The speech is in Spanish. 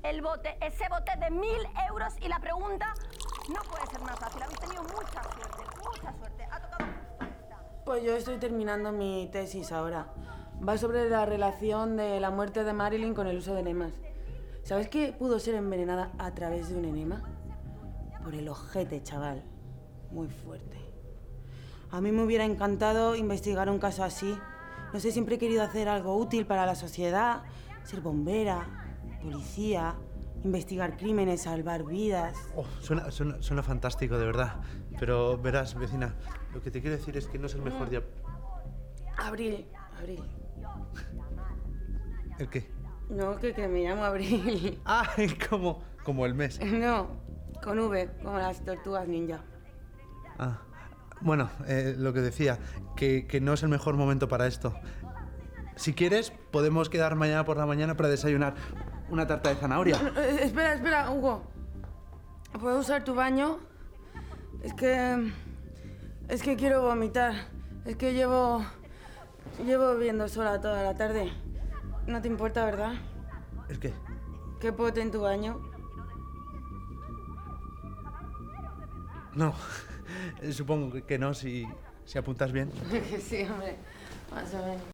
el bote, ese bote de 1.000 euros, y la pregunta no puede ser más fácil. Habéis tenido mucha suerte, mucha suerte. Ha tocado justo esta. Pues yo estoy terminando mi tesis ahora. Va sobre la relación de la muerte de Marilyn con el uso de enemas. ¿Sabes que pudo ser envenenada a través de un enema? Por el ojete, chaval. Muy fuerte. A mí me hubiera encantado investigar un caso así. No sé, siempre he querido hacer algo útil para la sociedad. Ser bombera, policía, investigar crímenes, salvar vidas. Oh, suena fantástico, de verdad. Pero verás, vecina, lo que te quiero decir es que no es el mejor día... Abril. ¿El qué? No, que me llamo Abril. Ah, como el mes. No, con V, como las tortugas ninja. Ah, bueno, lo que decía, que no es el mejor momento para esto. Si quieres, podemos quedar mañana por la mañana para desayunar una tarta de zanahoria. Espera, Hugo. ¿Puedo usar tu baño? Es que quiero vomitar. Es que llevo bebiendo sola toda la tarde. No te importa, ¿verdad? ¿El qué? ¿Qué pote en tu baño? No, supongo que no, si apuntas bien. Sí, hombre. Más o menos.